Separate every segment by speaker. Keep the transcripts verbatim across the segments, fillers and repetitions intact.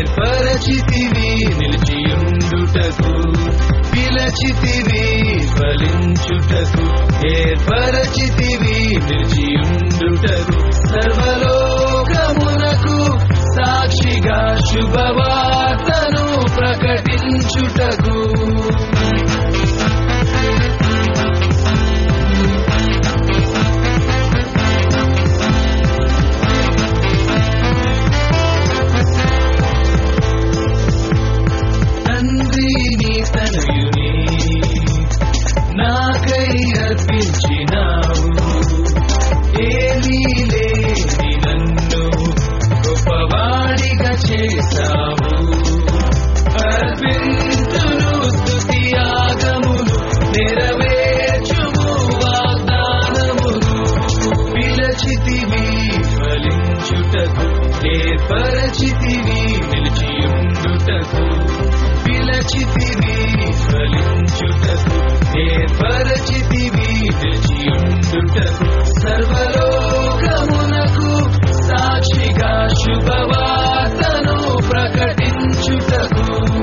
Speaker 1: ఏర్పరచితివి నిలిచియుండుటకు, పిలచితివి ఫలించుటకు, ఏర్పరచితివి నిలిచియుండుటకు, సర్వలోకమునకు సాక్షిగా శుభవార్తను ప్రకటించుటకు. తండ్రిని తనయుని నాకై అర్పించినావు, ఏమీ లేని నన్ను గొప్పవాడిగా చేశావు. అర్పింతును స్తుతి యాగమును, నెరవేర్చుము వాగ్దానమును, పిలచితివి ఫలించుటకు, ఏర్పరచితివి నిలిచియుండుటకు, పిలచితివి ఫలించుటకు, ఏర్పరచితివి నిలిచియుండుటకు, సర్వలోకమునకు సాక్షిగా శుభవార్తను ప్రకటించుటకు.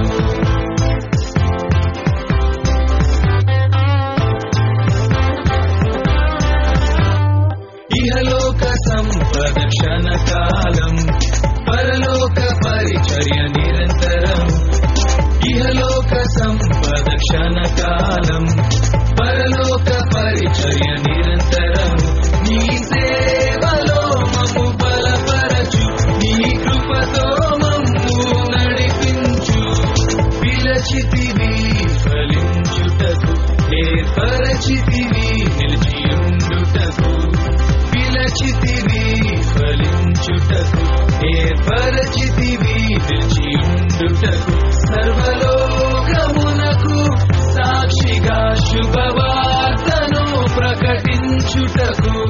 Speaker 1: ఇహలోక సంపద క్షణకాలం, పరలోక పరిచర్య నిరంతరం. ఇహలోక సంపద క్షణకాలం, పరలోక పరిచర్య నిరంతరం. నీ సేవలో మమ్ము బలపరచు, నీ కృపతో మమ్ము నడిపించు, పిలచితివి ఫలించుటకు, ఏర్పరచితివి నిలిచియుండుటకు, పిలచితివి ఫలించుటకు, ఏర్పరచితివి నిలిచియుండుటకు, సర్వలోకమునకు సాక్షిగా శుభవార్తను ప్రకటించుటకు.